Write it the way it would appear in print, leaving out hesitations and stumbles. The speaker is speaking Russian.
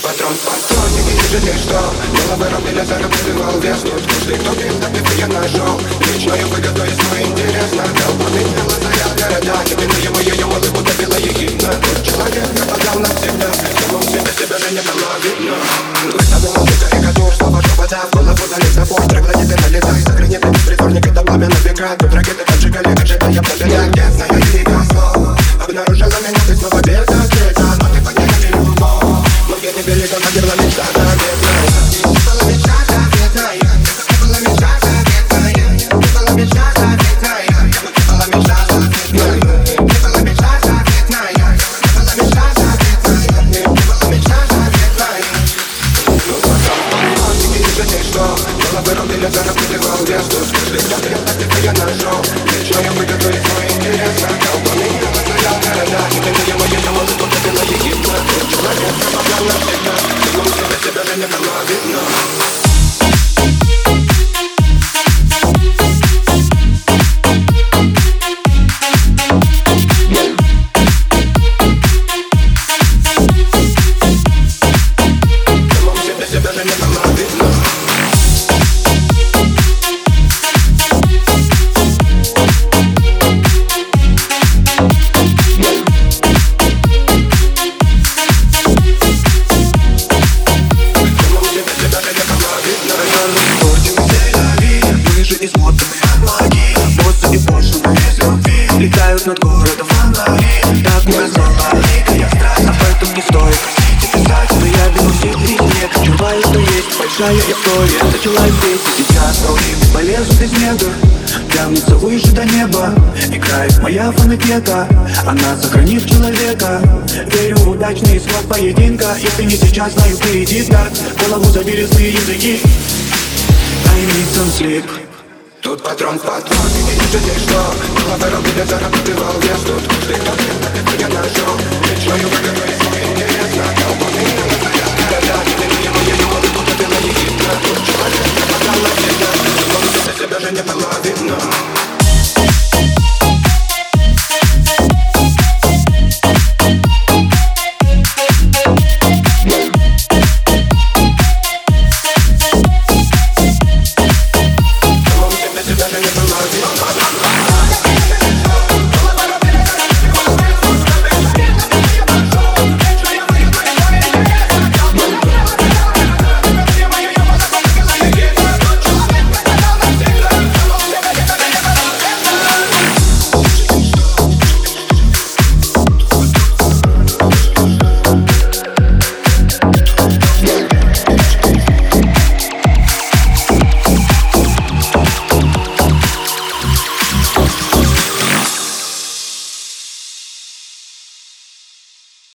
Патронники не жалеют, что головы рубили, зарабатывал вес. Тут каждый, кто пил, добив, я нашел личную выгоду из моего интереса. Долбанный мело заряд города, именно ему ее улыбку добила ехидна. Тут человек нападал навсегда, самому себе себя же не было видно. Выставил музыка и катур, слова шепота, в голову залез запор. Троглодит и налетай, загрянет и беспризорник, это пламя напекает. Тут ракеты поджигали, ожидая победа. Грязная лирика слов обнаружила меня, ты снова беда, крета. Но ты подняли любовь, но я не берегал, надерла мечта заветная. Не была мечта заветная, не была мечта заветная, не была мечта заветная, не была мечта заветная, не была мечта заветная, не была мечта заветная, не была мечта заветная. Ну потом патронники не жалеют, что головы рубили, зарабатывал вес. Тут каждый взгляд, так я нашел личную выгоду из моего интереса. Долбанный мело заряд города, именно ему ее улыбку добила ехидна. Тут человек нападал навсегда, самому себе себя же не было видно. Летают над городом фонари, так не раздала я страсть. Об этом не стоит просить и писать, но я беру силы снег. Чуваю, что есть большая история, началась здесь и сейчас. Волны полезут из недр, тянутся выше до неба. Играет моя фонотека, она сохранит человека. Верю в удачный исход поединка. Если не сейчас, знаю, впереди старт. Голову забили злые языки. I need some sleep. Тут патрон, и не жалеешь, что головы рубили, зарабатывал вес. Тут каждый, кто я нашел личную выгоду из